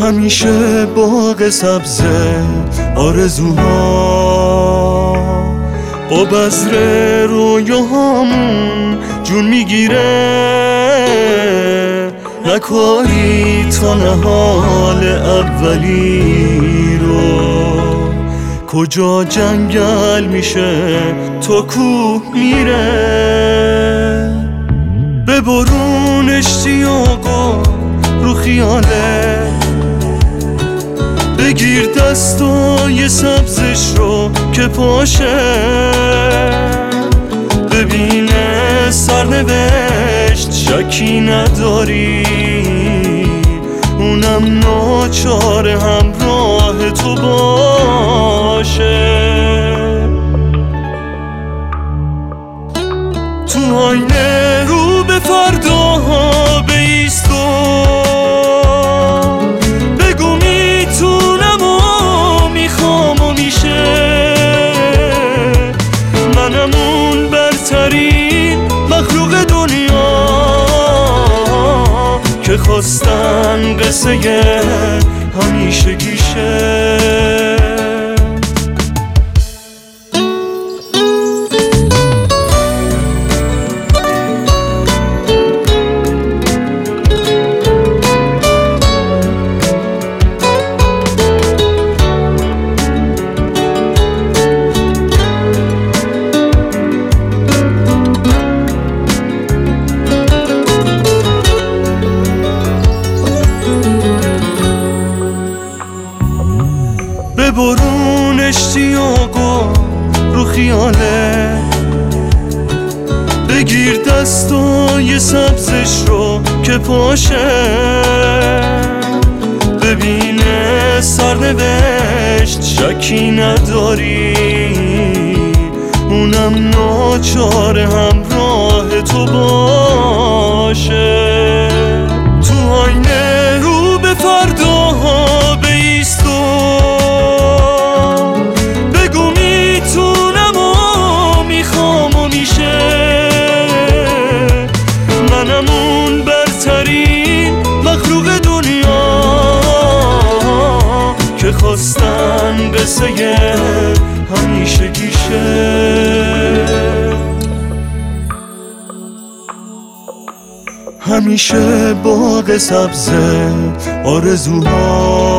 همیشه باغ سبز آرزوها با بذر رویاهامون جون میگیره، نکاری تا نهال اولی رو. کجا جنگل میشه تو کوه میره، به برون اشتیاقا رو خیاله، بگیر دستای سبزش رو که پاشه، ببینه سرنوشت شکی نداری، اونم ناچار همراه تو باشه. تو آینه رو به فرداها بایستو، بگو میتونم و میخوام و میشه، منم اون برترین مخلوق دنیا که خواستن قصه همیشگیشه. به برون اشتیاقا رو خیاله، بگیر دستای سبزش رو که پاشه، ببینه سرنوشت شکی نداری، اونم ناچار همراه تو باشه. تو آینه رو به فرداها بایستو، بگو میتونم و میخوام و میشه، منم اون برترین مخلوق دنیا که خواستن قصه همیشگیشه. همیشه باغ سبز آرزوها